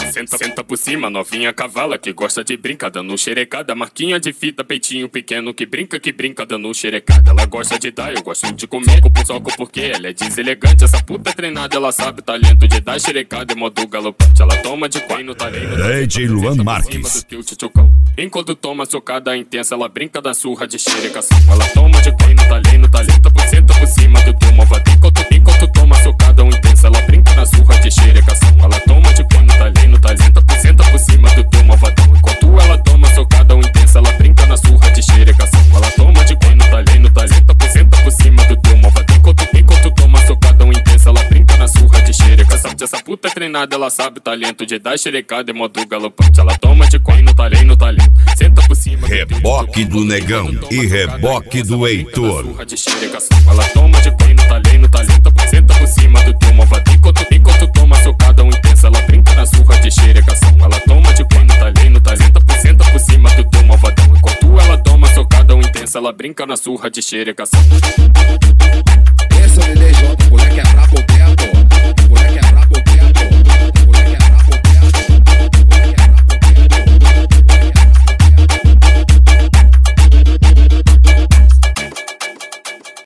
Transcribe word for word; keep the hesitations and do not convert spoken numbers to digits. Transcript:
Senta, senta por cima, novinha cavala que gosta de brincar dando xerecada. Marquinha de fita, peitinho pequeno que brinca, que brinca dando xerecada. Ela gosta de dar, eu gosto de comer com o soco porque ela é deselegante. Essa puta treinada, ela sabe o talento de dar xerecada em modo galopante. Ela toma de quai no talento. D J Luan Marques. Enquanto toma socada intensa, ela brinca da surra de xerecação. Ela toma de quai no talento, talento por cento por cima do teu malvadinho. Enquanto, enquanto toma socada intensa, ela brinca na surra de xerecação. Ela toma de quai no talento, talento por cento por cima do teu malvadão. Enquanto ela toma socada intensa, ela brinca na surra de xerecação. Ela toma de quai no talento, talento por cento por cima do teu malvadão. Enquanto, enquanto toma socada intensa, ela brinca na surra de xerecação. Essa puta treinada, ela sabe o talento de dar xerecada em modo galopante. Ela toma de quai no talento, talento. Senta por cima reboque do Negão e reboque do Heitor. Ela toma de quai no talento, talento. Senta por cima do teu malvadinho. Enquanto, enquanto toma socada intensa, ela brinca na surra de xerecação. Ela toma de quai no talento, talento. Senta por cima do teu malvadão. Enquanto ela toma socada intensa, ela brinca na surra de xerecação. Essa me deixou, moleque é bravo.